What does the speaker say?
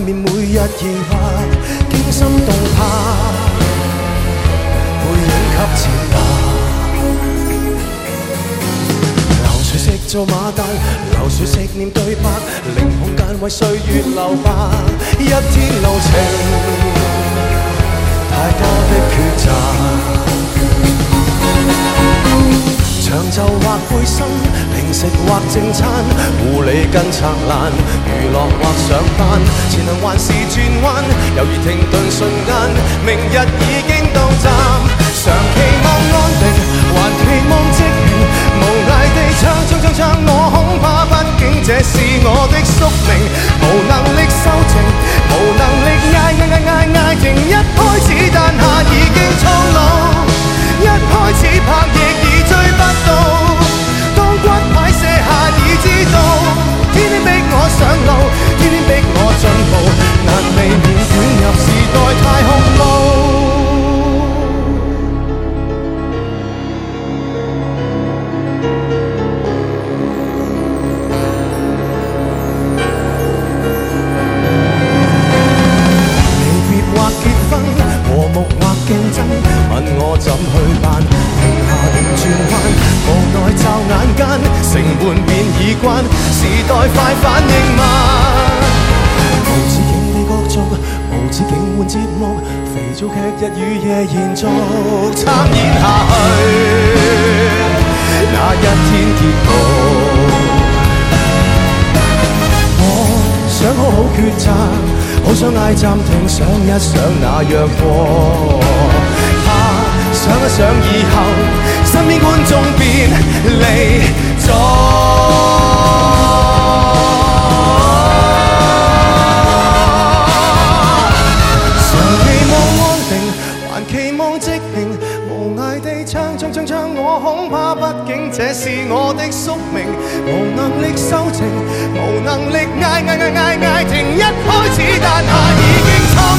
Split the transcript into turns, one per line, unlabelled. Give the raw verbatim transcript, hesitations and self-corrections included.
面每日疑惑，驚心動魄，背影給踐踏。流水式做馬達，流水式念對白，令空間為歲月留白。一天路程，太多的抉擇。長袖或背心，零食或正餐，護理跟拆爛，娛樂或上班，前行還是轉彎，猶如停頓瞬間，明日已經到站。常期望安定，還期望職員，無涯地唱唱唱唱，我恐怕畢竟這是我的宿命，無能力收情，無能力嗌嗌嗌嗌嗌停，一開始彈下已經蒼老，一開始拍翼已追不到，當骨牌卸下已知道，天天逼我上路，天天逼我進步，難避免捲入時代太空路。競爭問我怎去辦，停下定轉彎，無奈驟眼間，成換便已慣，時代快反應慢。無止境地角逐，無止境換節目，肥皂劇日與夜延續，參演下去，那一天結局。我想好好抉擇，好想嗌暫停，想一想那若過，怕想一想以後，身邊觀眾便離座。常期望安定，還期望職平，無涯地唱唱唱唱，我恐怕畢竟這是我的宿命，無能力收情，無能力嗌嗌嗌嗌嗌停，一開始彈下已經錯。